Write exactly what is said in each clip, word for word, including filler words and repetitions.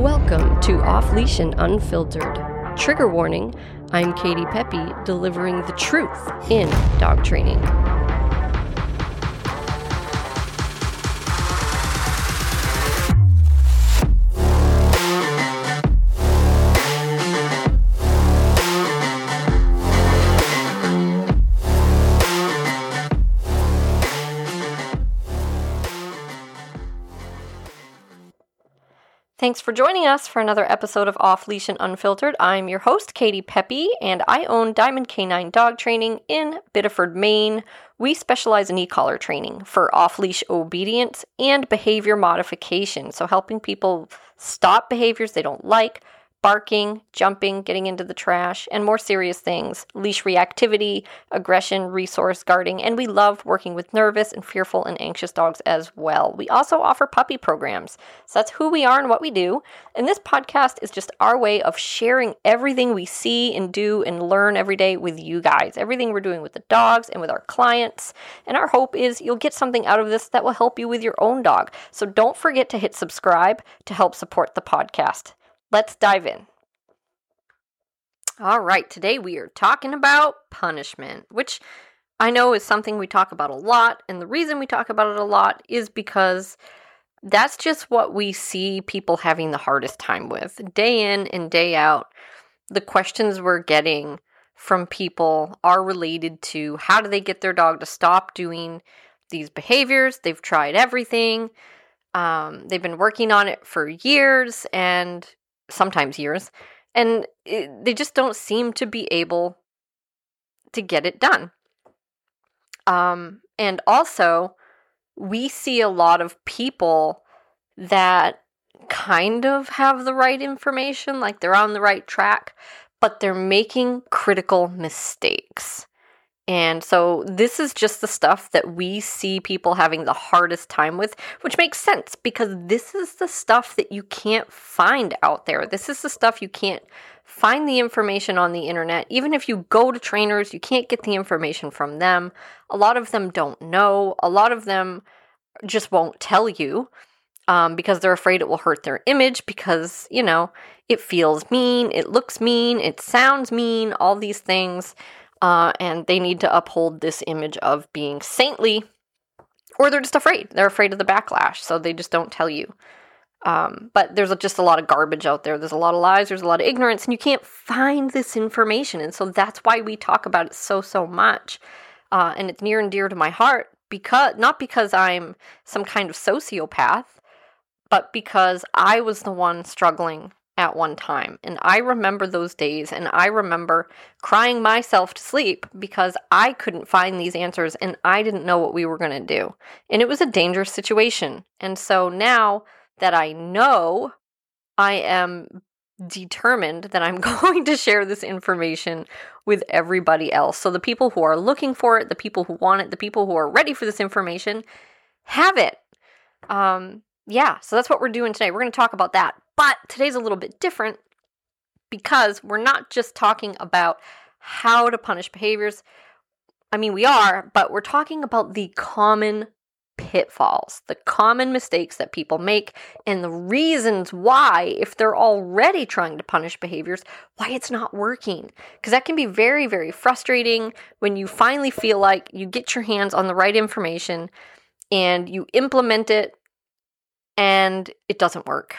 Welcome to Off Leash and Unfiltered. Trigger warning, I'm Katie Pepe, delivering the truth in dog training. Thanks for joining us for another episode of Off Leash and Unfiltered. I'm your host, Katie Pepe, and I own Diamond Canine Dog Training in Biddeford, Maine. We specialize in e-collar training for off-leash obedience and behavior modification, so helping people stop behaviors they don't like, barking, jumping, getting into the trash, and more serious things, leash reactivity, aggression, resource guarding, and we love working with nervous and fearful and anxious dogs as well. We also offer puppy programs, so that's who we are and what we do, and this podcast is just our way of sharing everything we see and do and learn every day with you guys, everything we're doing with the dogs and with our clients, and our hope is you'll get something out of this that will help you with your own dog. So don't forget to hit subscribe to help support the podcast. Let's dive in. All right, today we are talking about punishment, which I know is something we talk about a lot, and the reason we talk about it a lot is because that's just what we see people having the hardest time with. Day in and day out, the questions we're getting from people are related to how do they get their dog to stop doing these behaviors. They've tried everything. Um, they've been working on it for years, and sometimes years, and it, they just don't seem to be able to get it done. Um, and also, we see a lot of people that kind of have the right information, like they're on the right track, but they're making critical mistakes. And so this is just the stuff that we see people having the hardest time with, which makes sense because this is the stuff that you can't find out there. This is the stuff you can't find the information on the internet. Even if you go to trainers, you can't get the information from them. A lot of them don't know. A lot of them just won't tell you um, because they're afraid it will hurt their image because, you know, it feels mean, it looks mean, it sounds mean, all these things. Uh, and they need to uphold this image of being saintly, or they're just afraid. They're afraid of the backlash, so they just don't tell you. Um, but there's just a lot of garbage out there. There's a lot of lies. There's a lot of ignorance, and you can't find this information. And so that's why we talk about it so, so much. Uh, and it's near and dear to my heart, because not because I'm some kind of sociopath, but because I was the one struggling at one time. And I remember those days, and I remember crying myself to sleep because I couldn't find these answers and I didn't know what we were going to do. And it was a dangerous situation. And so now that I know, I am determined that I'm going to share this information with everybody else. So the people who are looking for it, the people who want it, the people who are ready for this information, have it. Um, yeah, so that's what we're doing today. We're going to talk about that. But today's a little bit different because we're not just talking about how to punish behaviors. I mean, we are, but we're talking about the common pitfalls, the common mistakes that people make, and the reasons why, if they're already trying to punish behaviors, why it's not working. Because that can be very, very frustrating when you finally feel like you get your hands on the right information and you implement it and it doesn't work.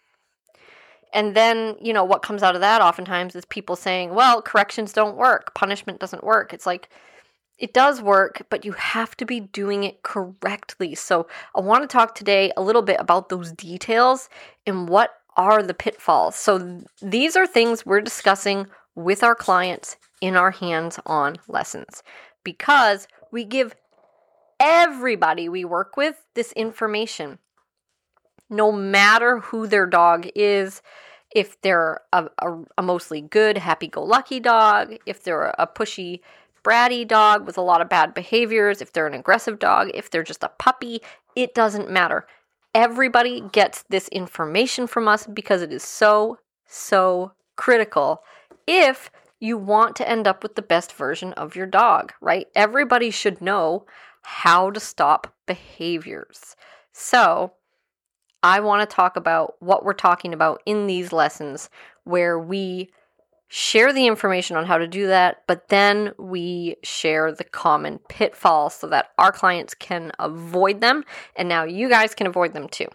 And then, you know, what comes out of that oftentimes is people saying, well, corrections don't work. Punishment doesn't work. It's like, it does work, but you have to be doing it correctly. So I want to talk today a little bit about those details and what are the pitfalls. So th- these are things we're discussing with our clients in our hands-on lessons because we give everybody we work with this information. No matter who their dog is, if they're a, a, a mostly good, happy-go-lucky dog, if they're a pushy, bratty dog with a lot of bad behaviors, if they're an aggressive dog, if they're just a puppy, it doesn't matter. Everybody gets this information from us because it is so, so critical if you want to end up with the best version of your dog, right? Everybody should know how to stop behaviors. So I want to talk about what we're talking about in these lessons, where we share the information on how to do that, but then we share the common pitfalls so that our clients can avoid them, and now you guys can avoid them too.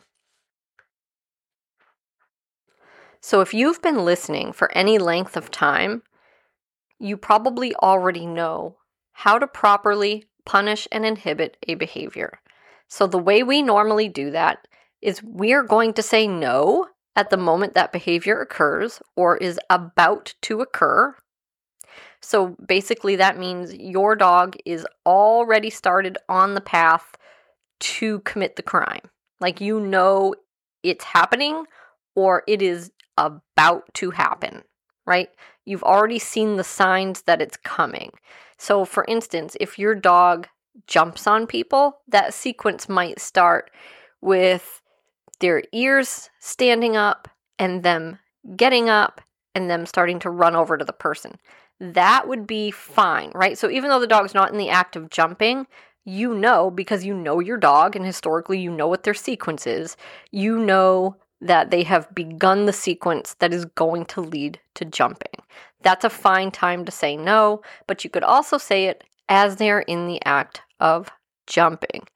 So if you've been listening for any length of time, you probably already know how to properly punish and inhibit a behavior. So the way we normally do that is we're going to say no at the moment that behavior occurs or is about to occur. So basically that means your dog is already started on the path to commit the crime. Like, you know it's happening or it is about to happen, right? You've already seen the signs that it's coming. So for instance, if your dog jumps on people, that sequence might start with their ears standing up and them getting up and them starting to run over to the person. That would be fine, right? So even though the dog's not in the act of jumping, you know, because you know your dog and historically you know what their sequence is, you know that they have begun the sequence that is going to lead to jumping. That's a fine time to say no, but you could also say it as they're in the act of jumping.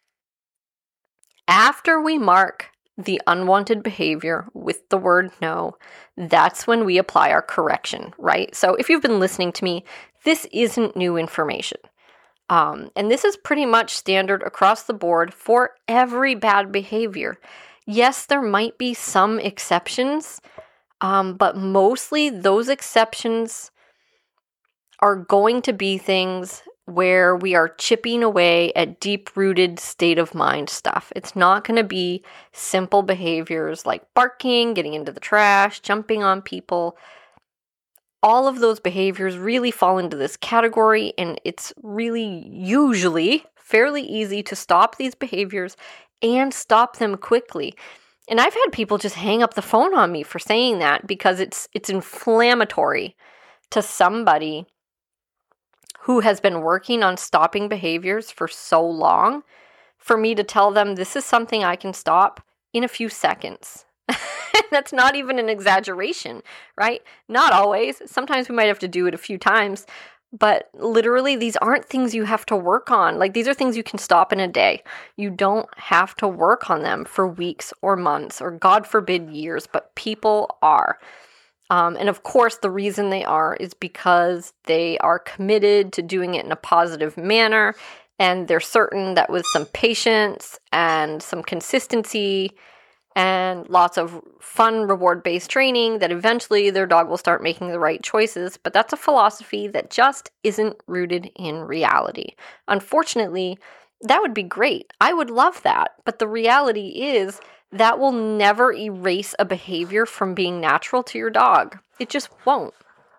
After we mark the unwanted behavior with the word no, that's when we apply our correction, right? So if you've been listening to me, this isn't new information. Um, and this is pretty much standard across the board for every bad behavior. Yes, there might be some exceptions, um, but mostly those exceptions are going to be things where we are chipping away at deep-rooted state of mind stuff. It's not going to be simple behaviors like barking, getting into the trash, jumping on people. All of those behaviors really fall into this category, and it's really usually fairly easy to stop these behaviors and stop them quickly. And I've had people just hang up the phone on me for saying that because it's it's inflammatory to somebody who has been working on stopping behaviors for so long, for me to tell them this is something I can stop in a few seconds. That's not even an exaggeration, right? Not always. Sometimes we might have to do it a few times, but literally these aren't things you have to work on. Like, these are things you can stop in a day. You don't have to work on them for weeks or months or, God forbid, years, but people are. Um, and of course, the reason they are is because they are committed to doing it in a positive manner, and they're certain that with some patience and some consistency and lots of fun reward-based training, that eventually their dog will start making the right choices. But that's a philosophy that just isn't rooted in reality. Unfortunately, that would be great. I would love that. But the reality is that will never erase a behavior from being natural to your dog. It just won't.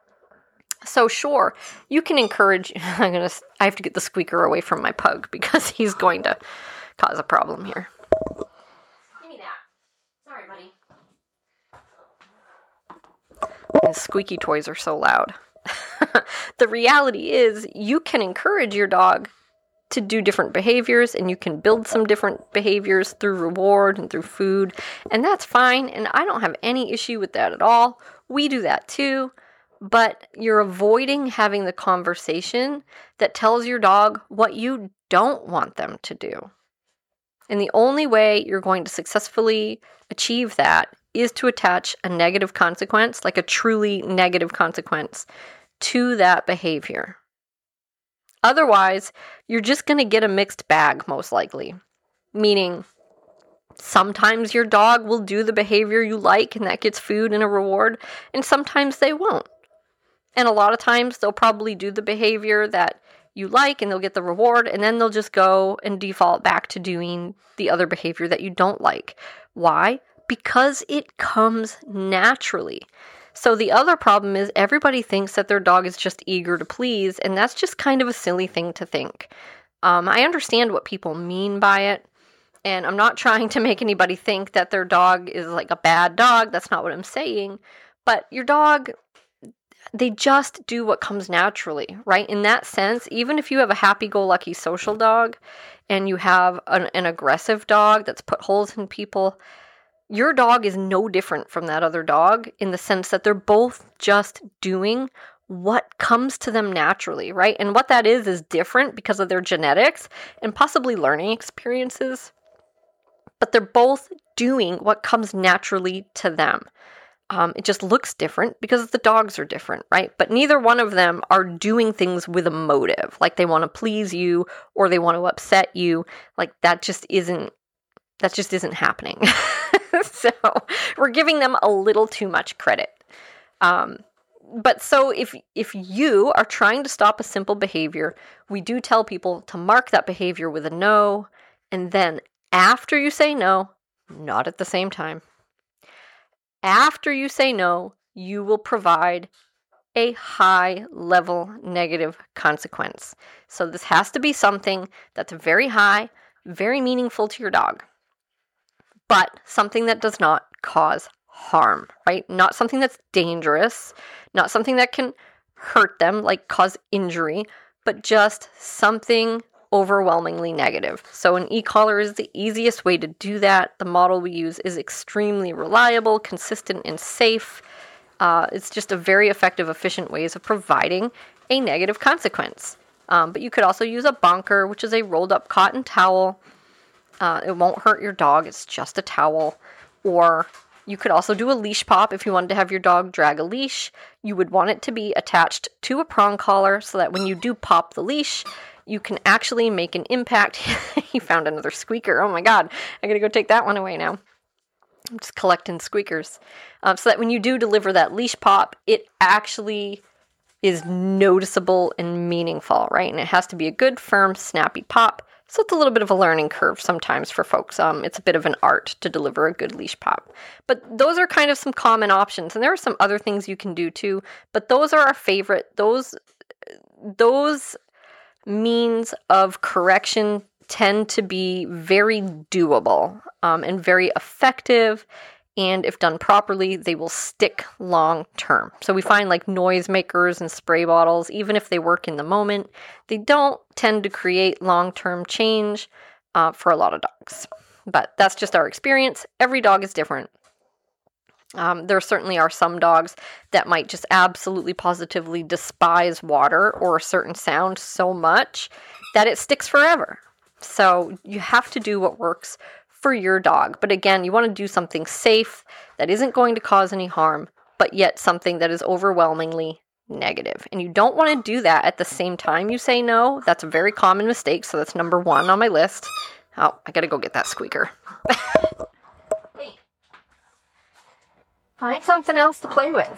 So sure, you can encourage, I'm gonna, I have to get the squeaker away from my pug because he's going to cause a problem here. Give me that. Sorry, buddy. And squeaky toys are so loud. The reality is you can encourage your dog to do different behaviors, and you can build some different behaviors through reward and through food, and that's fine, and I don't have any issue with that at all. We do that too, but you're avoiding having the conversation that tells your dog what you don't want them to do. And the only way you're going to successfully achieve that is to attach a negative consequence, like a truly negative consequence, to that behavior. Otherwise, you're just going to get a mixed bag, most likely. Meaning, sometimes your dog will do the behavior you like, and that gets food and a reward, and sometimes they won't. And a lot of times, they'll probably do the behavior that you like, and they'll get the reward, and then they'll just go and default back to doing the other behavior that you don't like. Why? Because it comes naturally. So the other problem is everybody thinks that their dog is just eager to please, and that's just kind of a silly thing to think. Um, I understand what people mean by it, and I'm not trying to make anybody think that their dog is like a bad dog. That's not what I'm saying. But your dog, they just do what comes naturally, right? In that sense, even if you have a happy-go-lucky social dog and you have an, an aggressive dog that's put holes in people, your dog is no different from that other dog in the sense that they're both just doing what comes to them naturally, right? And what that is is different because of their genetics and possibly learning experiences, but they're both doing what comes naturally to them. Um, it just looks different because the dogs are different, right? But neither one of them are doing things with a motive, like they want to please you or they want to upset you. Like that just isn't, that just isn't happening. So we're giving them a little too much credit. Um, but so if if you are trying to stop a simple behavior, we do tell people to mark that behavior with a no, and then after you say no, not at the same time, after you say no, you will provide a high-level negative consequence. So this has to be something that's very high, very meaningful to your dog, but something that does not cause harm, right? Not something that's dangerous, not something that can hurt them, like cause injury, but just something overwhelmingly negative. So an e-collar is the easiest way to do that. The model we use is extremely reliable, consistent, and safe. Uh, it's just a very effective, efficient ways of providing a negative consequence. Um, but you could also use a bonker, which is a rolled up cotton towel. Uh, it won't hurt your dog. It's just a towel. Or you could also do a leash pop if you wanted to have your dog drag a leash. You would want it to be attached to a prong collar so that when you do pop the leash, you can actually make an impact. He found another squeaker. Oh my God, I gotta go take that one away now. I'm just collecting squeakers. Um, so that when you do deliver that leash pop, it actually is noticeable and meaningful, right? And it has to be a good, firm, snappy pop. So it's a little bit of a learning curve sometimes for folks. Um, it's a bit of an art to deliver a good leash pop. But those are kind of some common options. And there are some other things you can do too. But those are our favorite. Those, those means of correction tend to be very doable um, and very effective. And if done properly, they will stick long term. So we find like noisemakers and spray bottles, even if they work in the moment, they don't tend to create long-term change uh, for a lot of dogs. But that's just our experience. Every dog is different. Um, there certainly are some dogs that might just absolutely positively despise water or a certain sound so much that it sticks forever. So you have to do what works for your dog. But again, you want to do something safe that isn't going to cause any harm, but yet something that is overwhelmingly negative. And you don't want to do that at the same time you say no. That's a very common mistake. So that's number one on my list. Oh, I got to go get that squeaker. Hey, find something else to play with.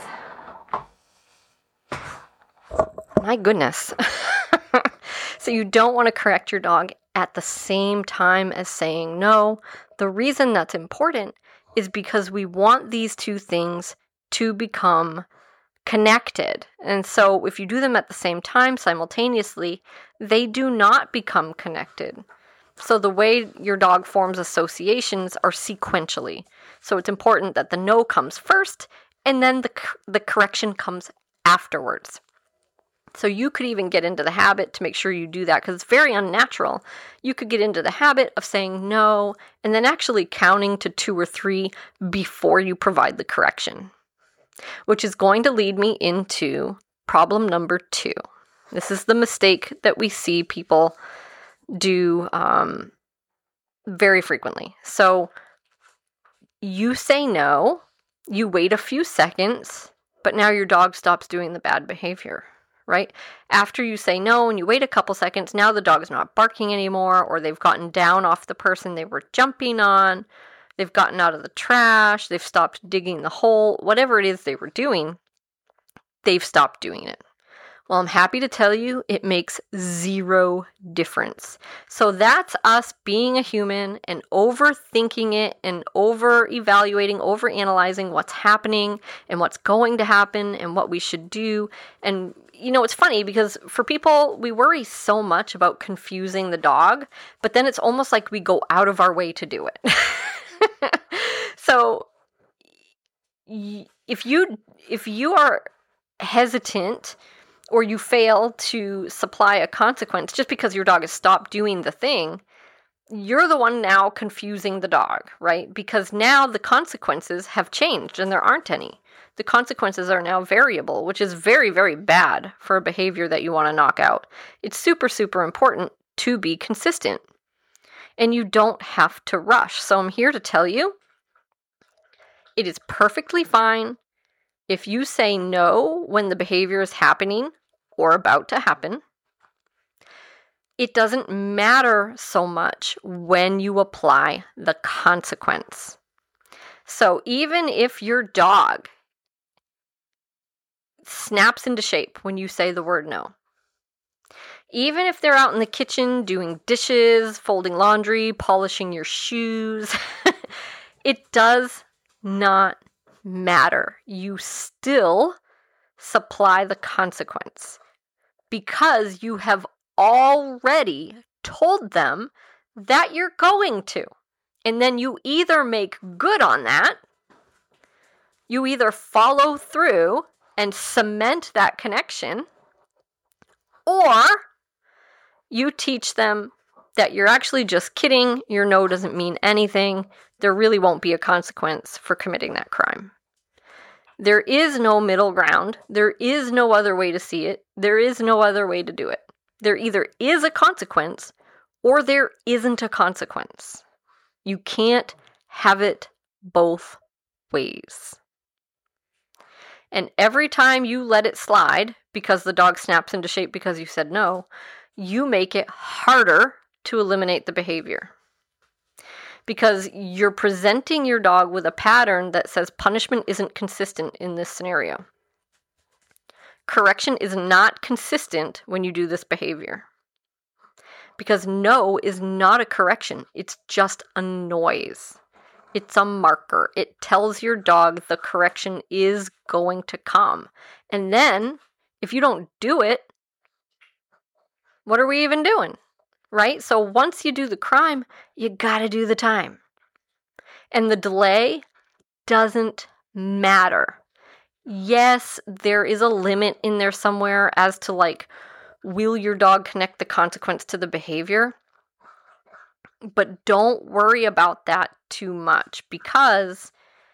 My goodness. So you don't want to correct your dog at the same time as saying no. The reason that's important is because we want these two things to become connected. And so if you do them at the same time simultaneously, they do not become connected. So the way your dog forms associations are sequentially. So it's important that the no comes first and then the the correction comes afterwards. So you could even get into the habit to make sure you do that because it's very unnatural. You could get into the habit of saying no and then actually counting to two or three before you provide the correction, which is going to lead me into problem number two. This is the mistake that we see people do um, very frequently. So you say no, you wait a few seconds, but now your dog stops doing the bad behavior. Right? After you say no and you wait a couple seconds, now the dog is not barking anymore, or they've gotten down off the person they were jumping on, they've gotten out of the trash, they've stopped digging the hole, whatever it is they were doing, they've stopped doing it. Well, I'm happy to tell you it makes zero difference. So that's us being a human and overthinking it and over-evaluating, over-analyzing what's happening and what's going to happen and what we should do. And, you know, it's funny because for people, we worry so much about confusing the dog, but then it's almost like we go out of our way to do it. So if you if you are hesitant or you fail to supply a consequence just because your dog has stopped doing the thing, you're the one now confusing the dog, right? Because now the consequences have changed and there aren't any. The consequences are now variable, which is very, very bad for a behavior that you want to knock out. It's super, super important to be consistent. And you don't have to rush. So I'm here to tell you, it is perfectly fine if you say no when the behavior is happening or about to happen. It doesn't matter so much when you apply the consequence. So even if your dog snaps into shape when you say the word no, even if they're out in the kitchen doing dishes, folding laundry, polishing your shoes, it does not matter. You still supply the consequence because you have already told them that you're going to. And then you either make good on that, you either follow through and cement that connection, or you teach them that you're actually just kidding, your no doesn't mean anything, there really won't be a consequence for committing that crime. There is no middle ground. There is no other way to see it. There is no other way to do it. There either is a consequence or there isn't a consequence. You can't have it both ways. And every time you let it slide because the dog snaps into shape because you said no, you make it harder to eliminate the behavior. Because you're presenting your dog with a pattern that says punishment isn't consistent in this scenario. Correction is not consistent when you do this behavior. Because no is not a correction. It's just a noise. It's a marker. It tells your dog the correction is going to come. And then, if you don't do it, what are we even doing? Right? So once you do the crime, you gotta do the time. And the delay doesn't matter. Yes, there is a limit in there somewhere as to like, will your dog connect the consequence to the behavior? But don't worry about that too much because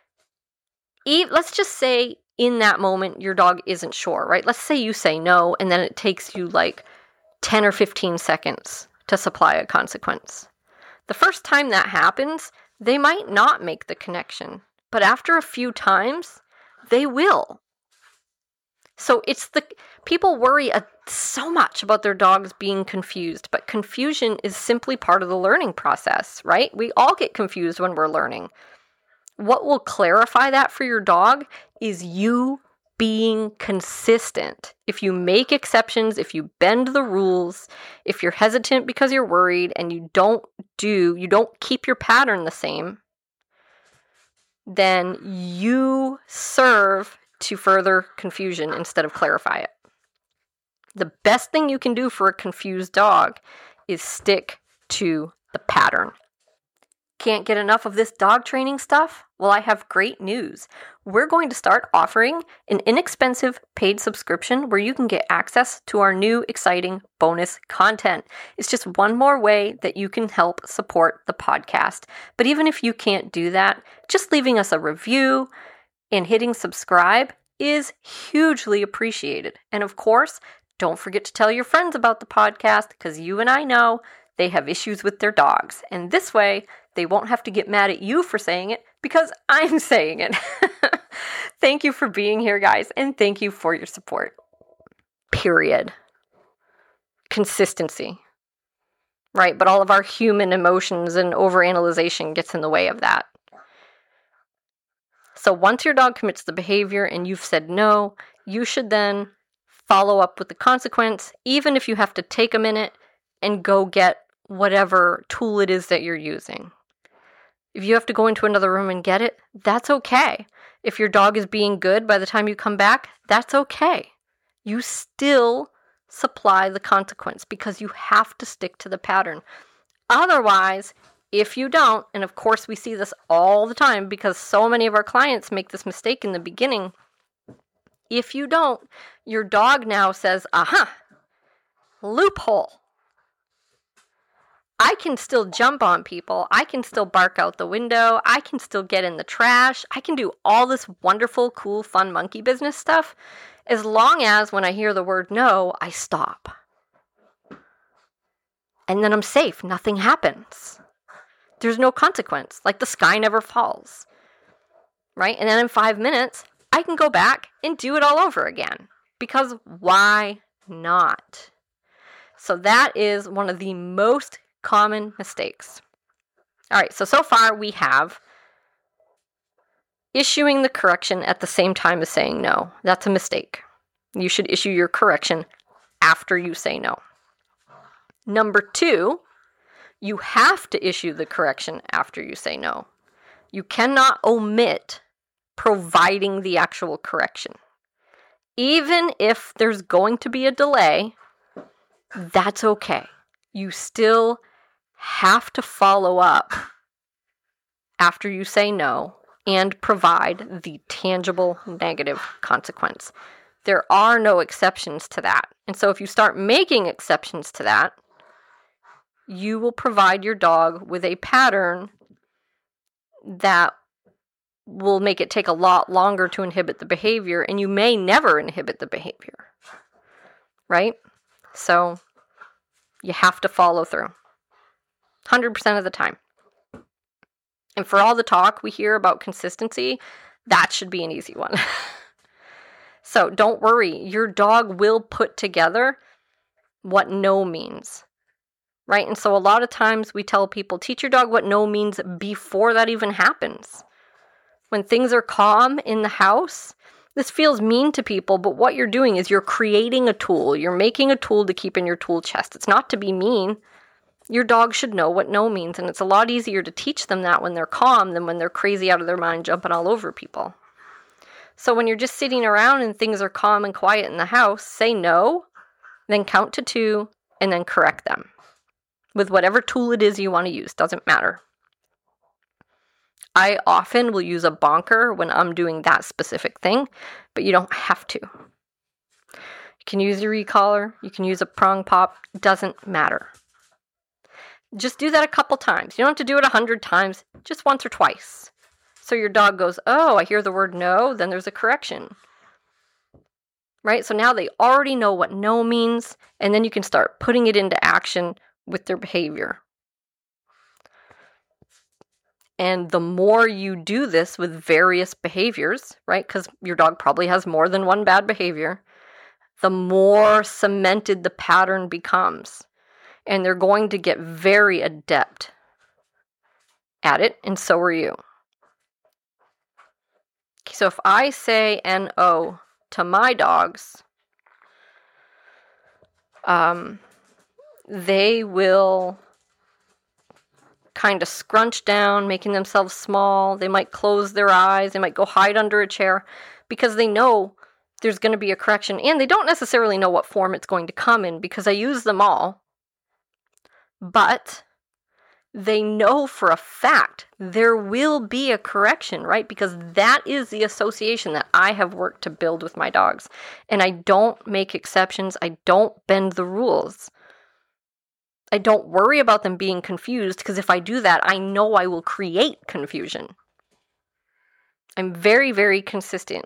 e- let's just say in that moment your dog isn't sure, right? Let's say you say no and then it takes you like ten or fifteen seconds to supply a consequence. The first time that happens, they might not make the connection, but after a few times, they will. So it's the people worry a, so much about their dogs being confused, but confusion is simply part of the learning process, right? We all get confused when we're learning. What will clarify that for your dog is you being consistent. If you make exceptions, if you bend the rules, if you're hesitant because you're worried and you don't do, you don't keep your pattern the same, then you serve to further confusion instead of clarify it. The best thing you can do for a confused dog is stick to the pattern. Can't get enough of this dog training stuff? Well, I have great news. We're going to start offering an inexpensive paid subscription where you can get access to our new exciting bonus content. It's just one more way that you can help support the podcast. But even if you can't do that, just leaving us a review and hitting subscribe is hugely appreciated. And of course, don't forget to tell your friends about the podcast because you and I know they have issues with their dogs. And this way, they won't have to get mad at you for saying it because I'm saying it. Thank you for being here, guys, and thank you for your support. Period. Consistency. Right? But all of our human emotions and overanalyzation gets in the way of that. So once your dog commits the behavior and you've said no, you should then follow up with the consequence, even if you have to take a minute and go get whatever tool it is that you're using. If you have to go into another room and get it, that's okay. If your dog is being good by the time you come back, that's okay. You still supply the consequence because you have to stick to the pattern. Otherwise, if you don't, and of course we see this all the time because so many of our clients make this mistake in the beginning, if you don't, your dog now says, aha, loophole. I can still jump on people. I can still bark out the window. I can still get in the trash. I can do all this wonderful, cool, fun monkey business stuff as long as when I hear the word no, I stop. And then I'm safe. Nothing happens. There's no consequence. Like the sky never falls. Right? And then in five minutes, I can go back and do it all over again. Because why not? So that is one of the most common mistakes. All right, so so far we have issuing the correction at the same time as saying no. That's a mistake. You should issue your correction after you say no. Number two, you have to issue the correction after you say no. You cannot omit providing the actual correction. Even if there's going to be a delay, that's okay. You still have to follow up after you say no and provide the tangible negative consequence. There are no exceptions to that. And so if you start making exceptions to that, you will provide your dog with a pattern that will make it take a lot longer to inhibit the behavior, and you may never inhibit the behavior. Right? So you have to follow through. one hundred percent of the time. And for all the talk we hear about consistency, that should be an easy one. So don't worry. Your dog will put together what no means. Right? And so a lot of times we tell people, teach your dog what no means before that even happens. When things are calm in the house, this feels mean to people, but what you're doing is you're creating a tool. You're making a tool to keep in your tool chest. It's not to be mean. Your dog should know what no means, and it's a lot easier to teach them that when they're calm than when they're crazy out of their mind jumping all over people. So when you're just sitting around and things are calm and quiet in the house, say no, then count to two, and then correct them with whatever tool it is you want to use. Doesn't matter. I often will use a bonker when I'm doing that specific thing, but you don't have to. You can use your e-collar, you can use a prong pop, doesn't matter. Just do that a couple times. You don't have to do it a hundred times, just once or twice. So your dog goes, oh, I hear the word no, then there's a correction. Right? So now they already know what no means, and then you can start putting it into action with their behavior. And the more you do this with various behaviors, right, because your dog probably has more than one bad behavior, the more cemented the pattern becomes. And they're going to get very adept at it, and so are you. So if I say N O to my dogs, um, they will kind of scrunch down, making themselves small. They might close their eyes. They might go hide under a chair because they know there's going to be a correction. And they don't necessarily know what form it's going to come in because I use them all. But they know for a fact there will be a correction, right? Because that is the association that I have worked to build with my dogs. And I don't make exceptions. I don't bend the rules. I don't worry about them being confused because if I do that, I know I will create confusion. I'm very, very consistent.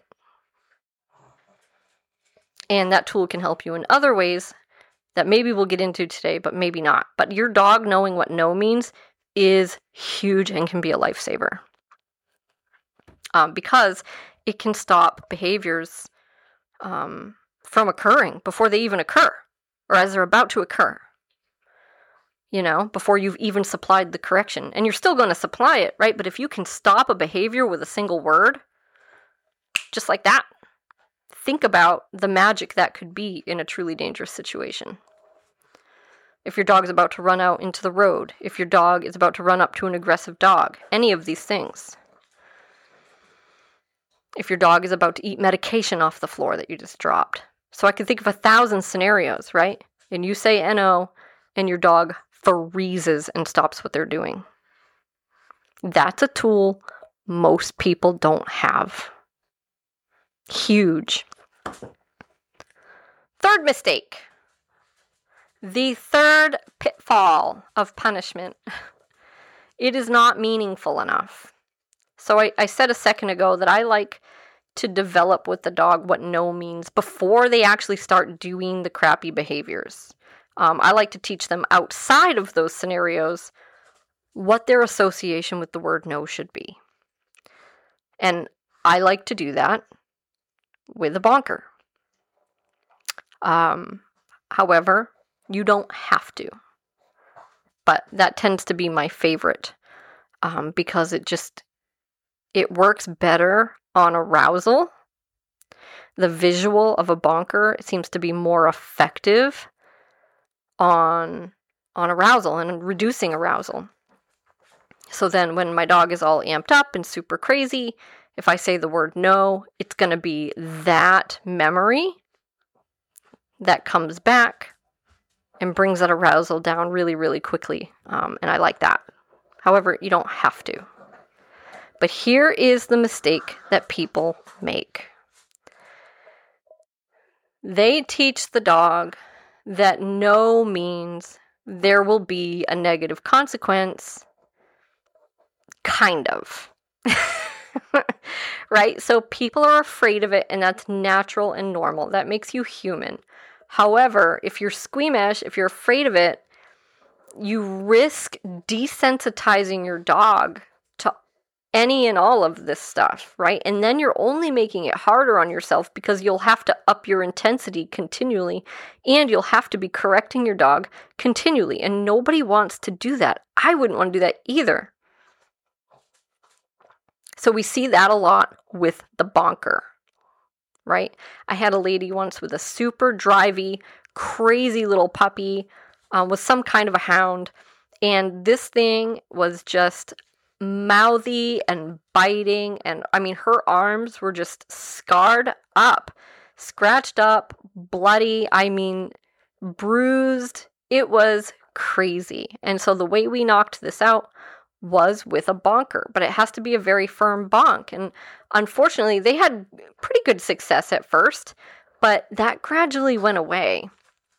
And that tool can help you in other ways that maybe we'll get into today, but maybe not. But your dog knowing what no means is huge and can be a lifesaver. Um, because it can stop behaviors um, from occurring before they even occur or as they're about to occur. You know, before you've even supplied the correction. And you're still going to supply it, right? But if you can stop a behavior with a single word, just like that, think about the magic that could be in a truly dangerous situation. If your dog is about to run out into the road, if your dog is about to run up to an aggressive dog, any of these things. If your dog is about to eat medication off the floor that you just dropped. So I can think of a thousand scenarios, right? And you say N O, and your dog freezes and stops what they're doing. That's a tool most people don't have. Huge. Third mistake. The third pitfall of punishment. It is not meaningful enough. So I, I said a second ago that I like to develop with the dog what no means before they actually start doing the crappy behaviors. Um, I like to teach them outside of those scenarios what their association with the word no should be. And I like to do that with a bonker. Um, however, you don't have to. But that tends to be my favorite um, because it just, it works better on arousal. The visual of a bonker seems to be more effective on, on arousal and reducing arousal. So then when my dog is all amped up and super crazy, if I say the word no, it's going to be that memory that comes back and brings that arousal down really, really quickly. Um, and I like that. However, you don't have to. But here is the mistake that people make. They teach the dog that no means there will be a negative consequence. Kind of. Right? So people are afraid of it, and that's natural and normal. That makes you human. However, if you're squeamish, if you're afraid of it, you risk desensitizing your dog to any and all of this stuff, right? And then you're only making it harder on yourself because you'll have to up your intensity continually, and you'll have to be correcting your dog continually, and nobody wants to do that. I wouldn't want to do that either. So we see that a lot with the bonker, right? I had a lady once with a super drivey, crazy little puppy, uh, with some kind of a hound, and this thing was just mouthy and biting, and I mean, her arms were just scarred up, scratched up, bloody, I mean, bruised. It was crazy. And so the way we knocked this out was with a bonker, but it has to be a very firm bonk. And unfortunately, they had pretty good success at first, but that gradually went away.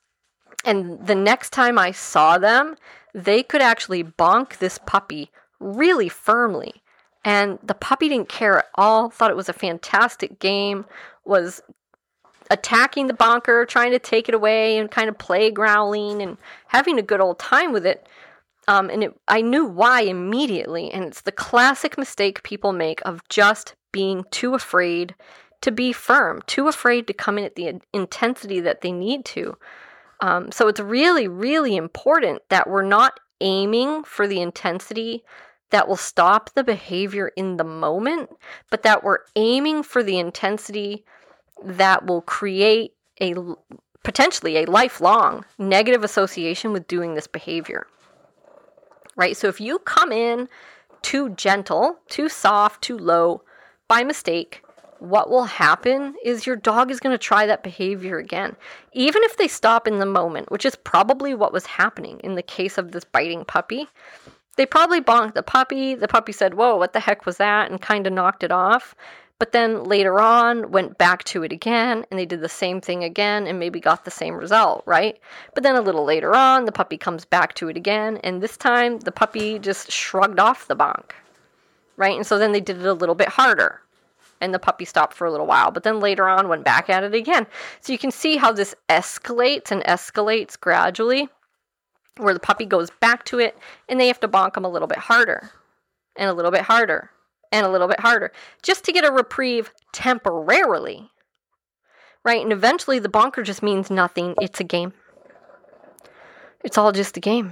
And the next time I saw them, they could actually bonk this puppy really firmly. And the puppy didn't care at all, thought it was a fantastic game, was attacking the bonker, trying to take it away and kind of play growling and having a good old time with it. Um, and it, I knew why immediately, and it's the classic mistake people make of just being too afraid to be firm, too afraid to come in at the intensity that they need to. Um, so it's really, really important that we're not aiming for the intensity that will stop the behavior in the moment, but that we're aiming for the intensity that will create a potentially a lifelong negative association with doing this behavior. Right? So if you come in too gentle, too soft, too low by mistake, what will happen is your dog is going to try that behavior again. Even if they stop in the moment, which is probably what was happening in the case of this biting puppy. They probably bonked the puppy. The puppy said, whoa, what the heck was that? And kind of knocked it off. But then later on, went back to it again, and they did the same thing again, and maybe got the same result, right? But then a little later on, the puppy comes back to it again, and this time, the puppy just shrugged off the bonk, right? And so then they did it a little bit harder, and the puppy stopped for a little while, but then later on, went back at it again. So you can see how this escalates and escalates gradually, where the puppy goes back to it, and they have to bonk them a little bit harder, and a little bit harder, and a little bit harder, just to get a reprieve temporarily, right? And eventually the bonker just means nothing. It's a game. It's all just a game.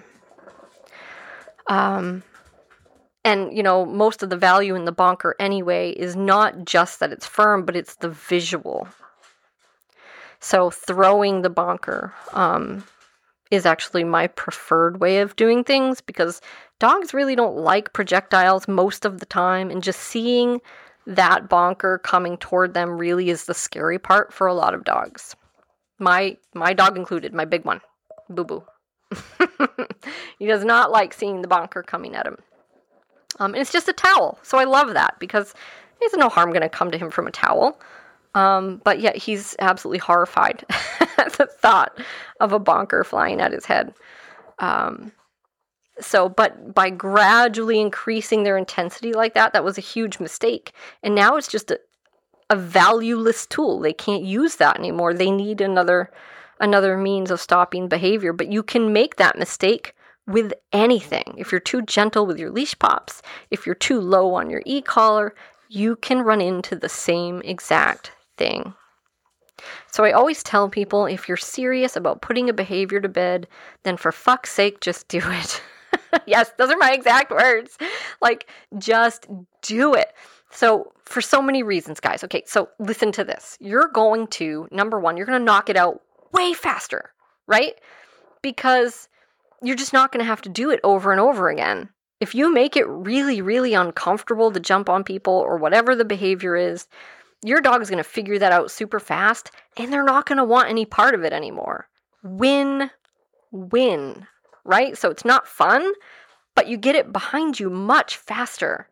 Um, and, you know, most of the value in the bonker anyway is not just that it's firm, but it's the visual. So throwing the bonker um, is actually my preferred way of doing things, because dogs really don't like projectiles most of the time, and just seeing that bonker coming toward them really is the scary part for a lot of dogs. My my dog included, my big one, Boo Boo. He does not like seeing the bonker coming at him. Um, and it's just a towel, so I love that, because there's no harm going to come to him from a towel. Um, but yet he's absolutely horrified at the thought of a bonker flying at his head. Um, so, but by gradually increasing their intensity like that, that was a huge mistake. And now it's just a, a valueless tool. They can't use that anymore. They need another, another means of stopping behavior. But you can make that mistake with anything. If you're too gentle with your leash pops, if you're too low on your e-collar, you can run into the same exact thing. So I always tell people, if you're serious about putting a behavior to bed, then for fuck's sake, just do it. Yes, those are my exact words. Like, just do it. So for so many reasons, guys. Okay, so listen to this. You're going to, number one, you're going to knock it out way faster, right? Because you're just not going to have to do it over and over again. If you make it really, really uncomfortable to jump on people or whatever the behavior is, your dog is going to figure that out super fast, and they're not going to want any part of it anymore. Win, win, right? So it's not fun, but you get it behind you much faster.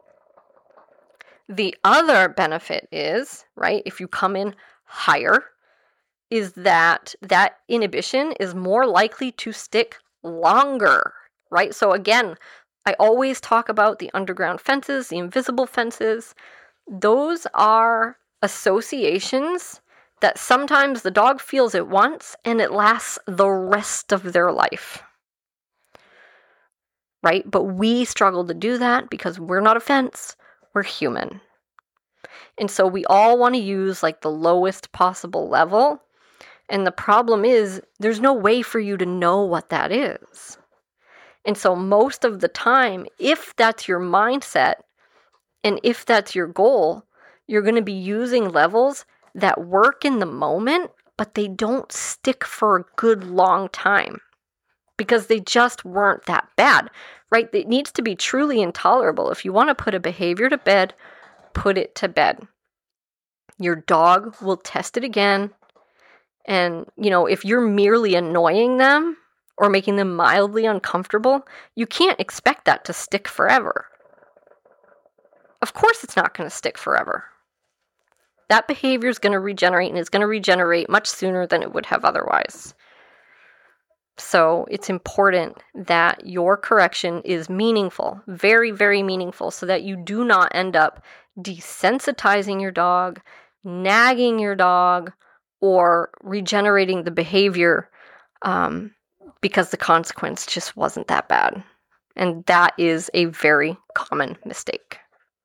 The other benefit is, right, if you come in higher, is that that inhibition is more likely to stick longer, right? So again, I always talk about the underground fences, the invisible fences. Those are associations that sometimes the dog feels it once and it lasts the rest of their life. Right? But we struggle to do that because we're not a fence, we're human. And so we all want to use like the lowest possible level. And the problem is there's no way for you to know what that is. And so most of the time, if that's your mindset, and if that's your goal, you're going to be using levels that work in the moment, but they don't stick for a good long time because they just weren't that bad, right? It needs to be truly intolerable. If you want to put a behavior to bed, put it to bed. Your dog will test it again. And, you know, if you're merely annoying them or making them mildly uncomfortable, you can't expect that to stick forever. Of course it's not going to stick forever. That behavior is going to regenerate, and it's going to regenerate much sooner than it would have otherwise. So it's important that your correction is meaningful, very, very meaningful, so that you do not end up desensitizing your dog, nagging your dog, or regenerating the behavior um, because the consequence just wasn't that bad. And that is a very common mistake.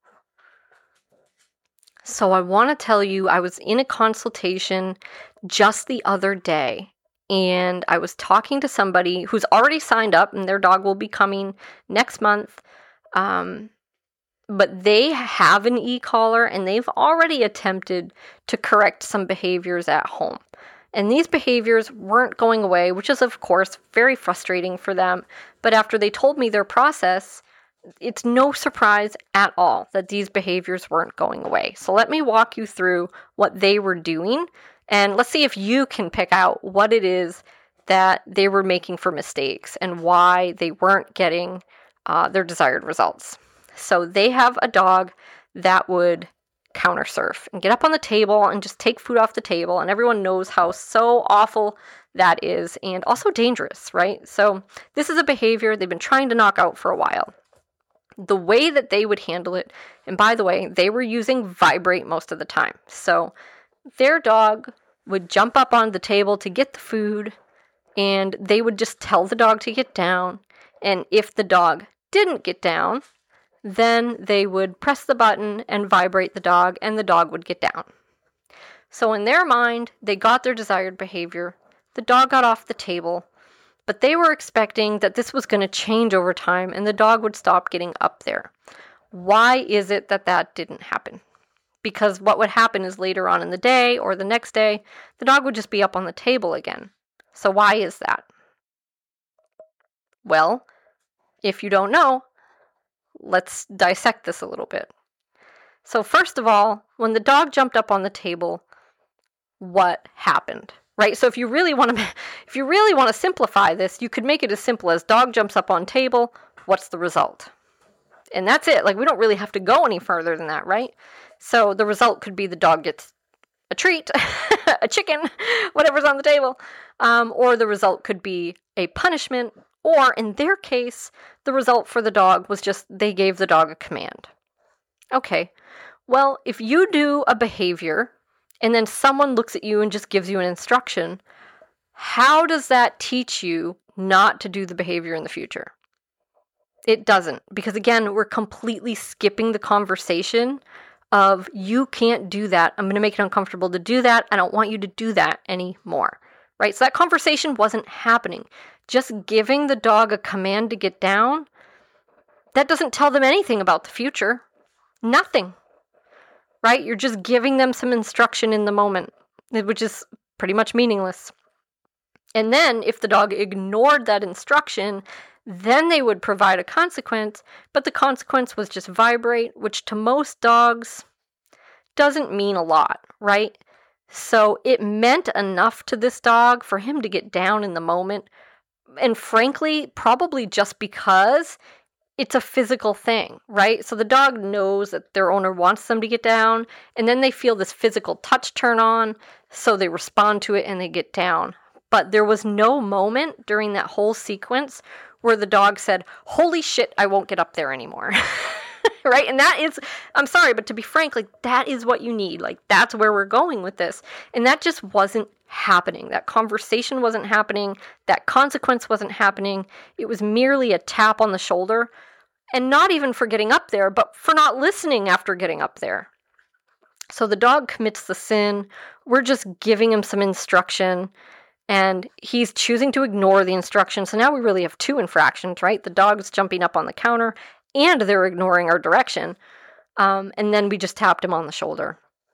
So I want to tell you, I was in a consultation just the other day, and I was talking to somebody who's already signed up, and their dog will be coming next month. Um, but they have an e-collar, and they've already attempted to correct some behaviors at home. And these behaviors weren't going away, which is, of course, very frustrating for them. But after they told me their process, it's no surprise at all that these behaviors weren't going away. So let me walk you through what they were doing, and let's see if you can pick out what it is that they were making for mistakes and why they weren't getting uh, their desired results. So they have a dog that would counter surf and get up on the table and just take food off the table, and everyone knows how so awful that is and also dangerous, right? So this is a behavior they've been trying to knock out for a while. The way that they would handle it, and by the way, they were using Vibrate most of the time. So their dog would jump up on the table to get the food, and they would just tell the dog to get down. And if the dog didn't get down, then they would press the button and vibrate the dog, and the dog would get down. So in their mind, they got their desired behavior. The dog got off the table. But they were expecting that this was going to change over time and the dog would stop getting up there. Why is it that that didn't happen? Because what would happen is later on in the day or the next day, the dog would just be up on the table again. So why is that? Well, if you don't know, let's dissect this a little bit. So first of all, when the dog jumped up on the table, what happened? Right? So if you really want to if you really want to simplify this, you could make it as simple as dog jumps up on table, what's the result? And that's it. Like, we don't really have to go any further than that, right? So the result could be the dog gets a treat, a chicken, whatever's on the table. Um, or the result could be a punishment, or in their case, the result for the dog was just they gave the dog a command. Okay, well, if you do a behavior and then someone looks at you and just gives you an instruction, how does that teach you not to do the behavior in the future? It doesn't, because again, we're completely skipping the conversation of you can't do that. I'm going to make it uncomfortable to do that. I don't want you to do that anymore, right? So that conversation wasn't happening. Just giving the dog a command to get down, that doesn't tell them anything about the future. Nothing, right? You're just giving them some instruction in the moment, which is pretty much meaningless. And then if the dog ignored that instruction, then they would provide a consequence, but the consequence was just vibrate, which to most dogs doesn't mean a lot, right? So it meant enough to this dog for him to get down in the moment. And frankly, probably just because it's a physical thing, right? So the dog knows that their owner wants them to get down, and then they feel this physical touch turn on, so they respond to it and they get down. But there was no moment during that whole sequence where the dog said, holy shit, I won't get up there anymore. Right? And that is, I'm sorry, but to be frank, like that is what you need. Like that's where we're going with this. And that just wasn't happening. That conversation wasn't happening. That consequence wasn't happening. It was merely a tap on the shoulder, and not even for getting up there, but for not listening after getting up there. So the dog commits the sin. We're just giving him some instruction, and he's choosing to ignore the instruction. So now we really have two infractions, right? The dog's jumping up on the counter, and they're ignoring our direction. Um, and then we just tapped him on the shoulder.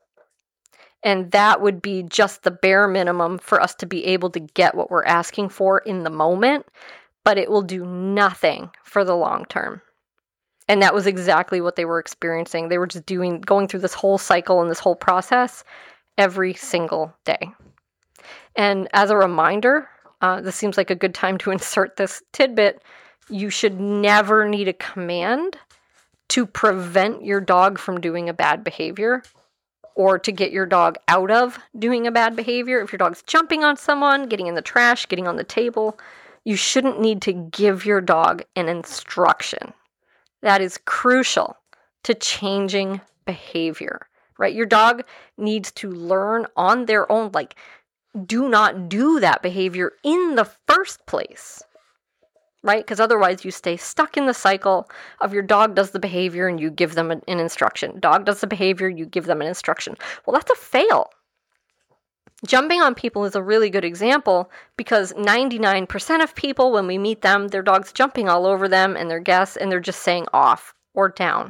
And that would be just the bare minimum for us to be able to get what we're asking for in the moment, but it will do nothing for the long term. And that was exactly what they were experiencing. They were just doing, going through this whole cycle and this whole process every single day. And as a reminder, uh, this seems like a good time to insert this tidbit. You should never need a command to prevent your dog from doing a bad behavior or to get your dog out of doing a bad behavior. If your dog's jumping on someone, getting in the trash, getting on the table, you shouldn't need to give your dog an instruction. That is crucial to changing behavior, right? Your dog needs to learn on their own, like, do not do that behavior in the first place, right? Because otherwise you stay stuck in the cycle of your dog does the behavior and you give them an, an instruction. Dog does the behavior, you give them an instruction. Well, that's a fail. Jumping on people is a really good example because ninety-nine percent of people, when we meet them, their dog's jumping all over them and their guests, and they're just saying off or down.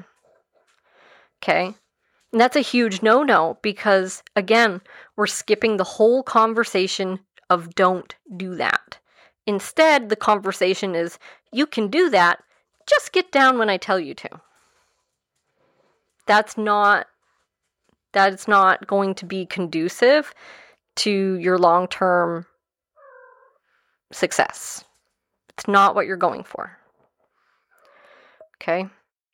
Okay? And that's a huge no-no because, again, we're skipping the whole conversation of don't do that. Instead, the conversation is, you can do that, just get down when I tell you to. That's not, that's not going to be conducive to your long-term success. It's not what you're going for. Okay?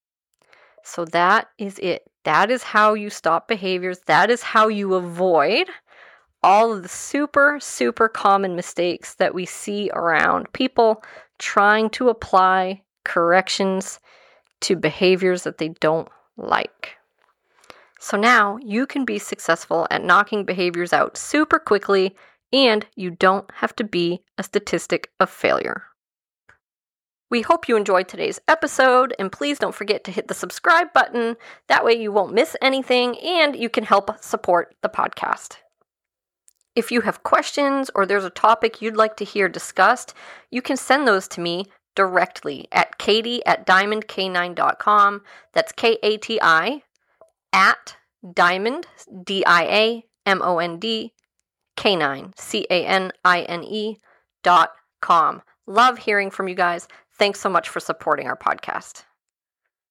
So that is it. That is how you stop behaviors. That is how you avoid all of the super, super common mistakes that we see around people trying to apply corrections to behaviors that they don't like. So now you can be successful at knocking behaviors out super quickly, and you don't have to be a statistic of failure. We hope you enjoyed today's episode, and please don't forget to hit the subscribe button. That way you won't miss anything, and you can help support the podcast. If you have questions or there's a topic you'd like to hear discussed, you can send those to me directly at Katie at diamond k nine dot com. That's K A T I at diamond, D I A M O N D, K nine, C A N I N E dot com. Love hearing from you guys. Thanks so much for supporting our podcast.